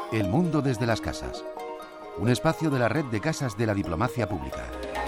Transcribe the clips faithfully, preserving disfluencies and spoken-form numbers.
El mundo desde las casas. Un espacio de la red de casas de la diplomacia pública.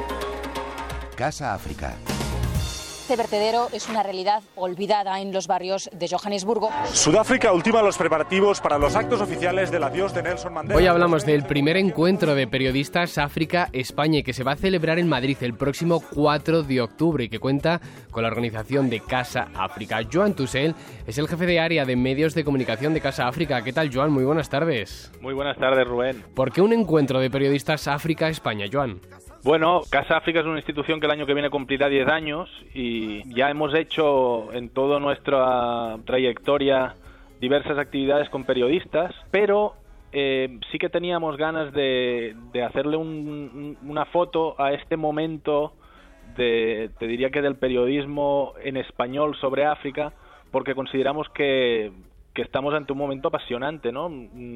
Casa África. Este vertedero es una realidad olvidada en los barrios de Johannesburgo. Sudáfrica ultima los preparativos para los actos oficiales del adiós de Nelson Mandela. Hoy hablamos del primer encuentro de periodistas África-España que se va a celebrar en Madrid el próximo cuatro de octubre y que cuenta con la organización de Casa África. Joan Tussell es el jefe de área de medios de comunicación de Casa África. ¿Qué tal, Joan? Muy buenas tardes. Muy buenas tardes, Rubén. ¿Por qué un encuentro de periodistas África-España, Joan? Bueno, Casa África es una institución que el año que viene cumplirá diez años y ya hemos hecho en toda nuestra trayectoria diversas actividades con periodistas, pero eh, sí que teníamos ganas de, de hacerle un, una foto a este momento, de, te diría que del periodismo en español sobre África, porque consideramos que, que estamos ante un momento apasionante, ¿no?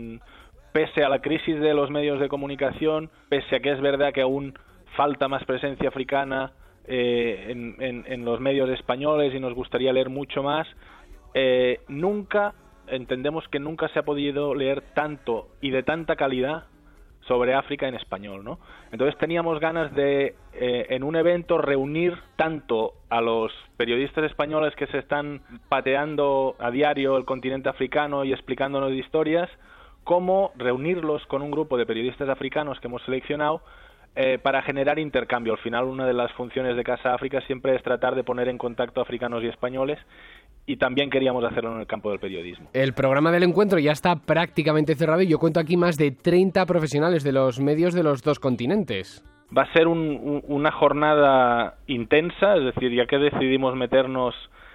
Pese a la crisis de los medios de comunicación, pese a que es verdad que aún falta más presencia africana eh, en, en, en los medios españoles y nos gustaría leer mucho más, eh, nunca, entendemos que nunca se ha podido leer tanto y de tanta calidad sobre África en español, ¿no? Entonces teníamos ganas de, eh, en un evento, reunir tanto a los periodistas españoles que se están pateando a diario el continente africano y explicándonos historias, como reunirlos con un grupo de periodistas africanos que hemos seleccionado eh, para generar intercambio. Al final, una de las funciones de Casa África siempre es tratar de poner en contacto africanos y españoles, y también queríamos hacerlo en el campo del periodismo. El programa del encuentro ya está prácticamente cerrado y yo cuento aquí más de treinta profesionales de los medios de los dos continentes. Va a ser un, un, una jornada intensa, es decir, ya que decidimos meternos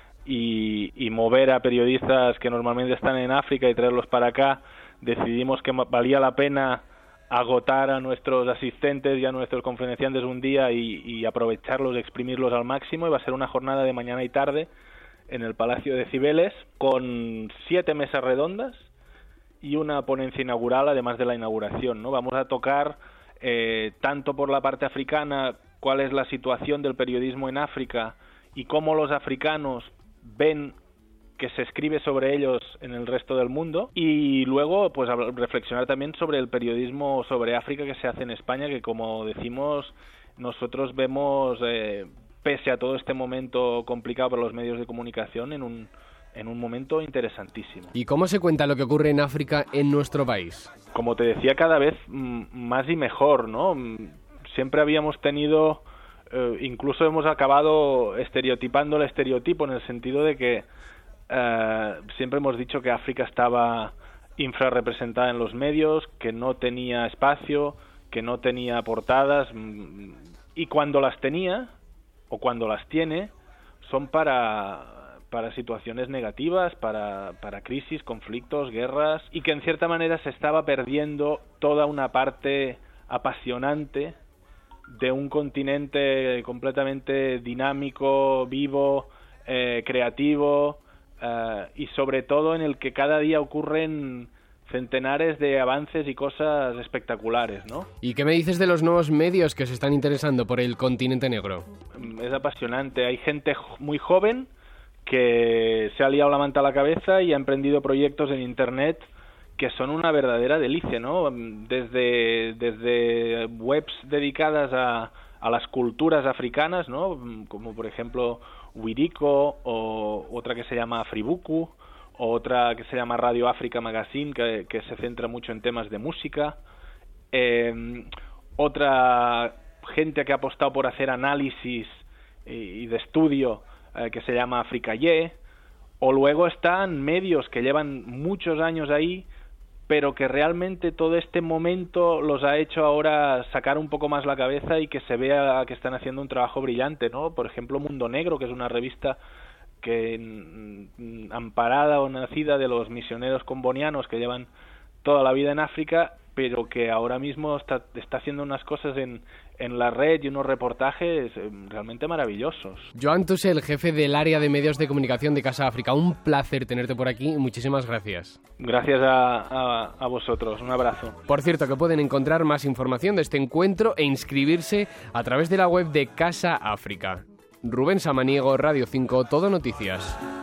y, y mover a periodistas que normalmente están en África y traerlos para acá, decidimos que valía la pena agotar a nuestros asistentes y a nuestros conferenciantes un día y, y aprovecharlos, exprimirlos al máximo, y va a ser una jornada de mañana y tarde en el Palacio de Cibeles con siete mesas redondas y una ponencia inaugural, además de la inauguración, ¿no? Vamos a tocar eh, tanto por la parte africana cuál es la situación del periodismo en África y cómo los africanos ven que se escribe sobre ellos en el resto del mundo, y luego pues reflexionar también sobre el periodismo sobre África que se hace en España, que como decimos nosotros vemos, eh, pese a todo este momento complicado para los medios de comunicación, en un, en un momento interesantísimo. ¿Y cómo se cuenta lo que ocurre en África en nuestro país? Como te decía, cada vez m- más y mejor, ¿no? Siempre habíamos tenido, eh, incluso hemos acabado estereotipando el estereotipo, en el sentido de que Uh, siempre hemos dicho que África estaba infrarrepresentada en los medios, que no tenía espacio, que no tenía portadas, y cuando las tenía, o cuando las tiene, son para, para situaciones negativas, para, para crisis, conflictos, guerras, y que en cierta manera se estaba perdiendo toda una parte apasionante de un continente completamente dinámico, vivo, eh, creativo, Uh, y sobre todo en el que cada día ocurren centenares de avances y cosas espectaculares, ¿no? ¿Y qué me dices de los nuevos medios que se están interesando por el continente negro? Es apasionante. Hay gente muy joven que se ha liado la manta a la cabeza y ha emprendido proyectos en Internet que son una verdadera delicia, ¿no? Desde, desde webs dedicadas a, a las culturas africanas, ¿no? Como por ejemplo Wiriko, o otra que se llama Afribuku, o otra que se llama Radio África Magazine, que, que se centra mucho en temas de música, eh, otra gente que ha apostado por hacer análisis y, y de estudio, eh, que se llama Africaye, o luego están medios que llevan muchos años ahí, pero que realmente todo este momento los ha hecho ahora sacar un poco más la cabeza y que se vea que están haciendo un trabajo brillante, ¿no? Por ejemplo, Mundo Negro, que es una revista que mm, amparada o nacida de los misioneros combonianos que llevan toda la vida en África, pero que ahora mismo está, está haciendo unas cosas en, en la red y unos reportajes realmente maravillosos. Joan Tussell, jefe del área de medios de comunicación de Casa África. Un placer tenerte por aquí. Muchísimas gracias. Gracias a, a, a vosotros. Un abrazo. Por cierto, que pueden encontrar más información de este encuentro e inscribirse a través de la web de Casa África. Rubén Samaniego, Radio cinco, Todo Noticias.